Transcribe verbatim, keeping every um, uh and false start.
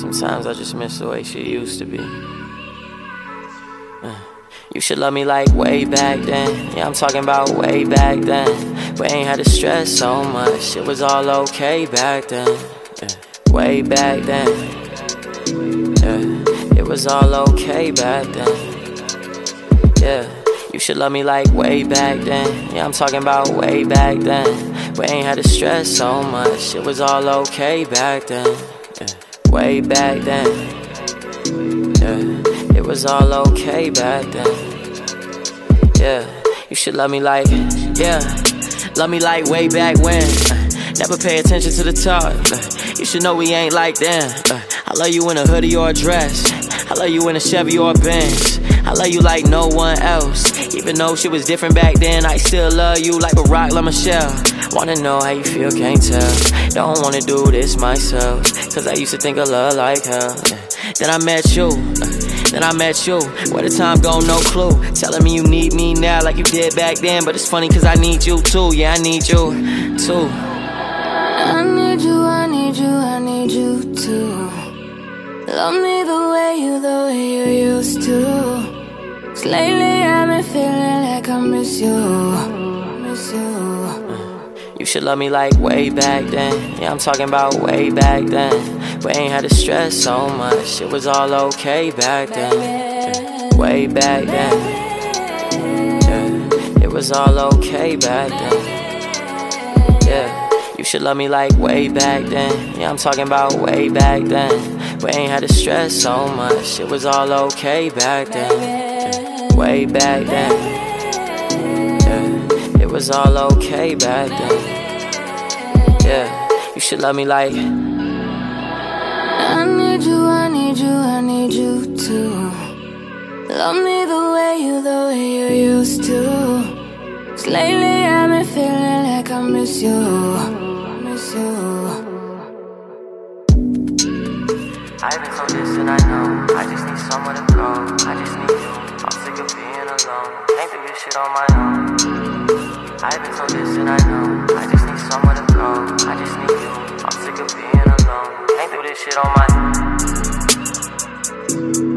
Sometimes I just miss the way she used to be. uh, You should love me like way back then. Yeah, I'm talking about way back then. We ain't had to stress so much. It was all okay back then. Yeah, way back then. Yeah, it was all okay back then. Yeah, you should love me like way back then. Yeah, I'm talking about way back then. We ain't had to stress so much. It was all okay back then. Yeah, way back then. Yeah, it was all okay back then. Yeah, you should love me like, yeah, love me like way back when. uh, Never pay attention to the talk. uh, You should know we ain't like them. uh, I love you in a hoodie or a dress. I love you in a Chevy or a Benz. I love you like no one else. Even though shit was different back then, I still love you like Barack LaMichelle. Wanna know how you feel, can't tell. Don't wanna do this myself, cause I used to think of love like hell. yeah. Then I met you, uh, then I met you. Where the time go, no clue. Telling me you need me now like you did back then. But it's funny cause I need you too. Yeah, I need you too. I need you, I need you, I need you too. Love me the way you, the way you used to. 'Cause lately I've been feeling like I miss you, miss you. You should love me like way back then. Yeah, I'm talking about way back then. We ain't had to stress so much. It was all okay back then. Yeah, way back then. Yeah, it was all okay back then. Yeah, you should love me like way back then. Yeah, I'm talking about way back then. We ain't had to stress so much. It was all okay back then. Yeah, way back then. Yeah, it was all okay back then. Yeah, you should love me like. I need you, I need you, I need you too. Love me the way you, the way you used to. 'Cause lately I've been feeling like I miss you, miss you. I've been so distant, I know. I just need somewhere to go. I just need you. I'm sick of being alone. Can't do this shit on my own. I've been so distant, I know. I just need somewhere to go. I just need you. I'm sick of being alone. Can't do this shit on my own.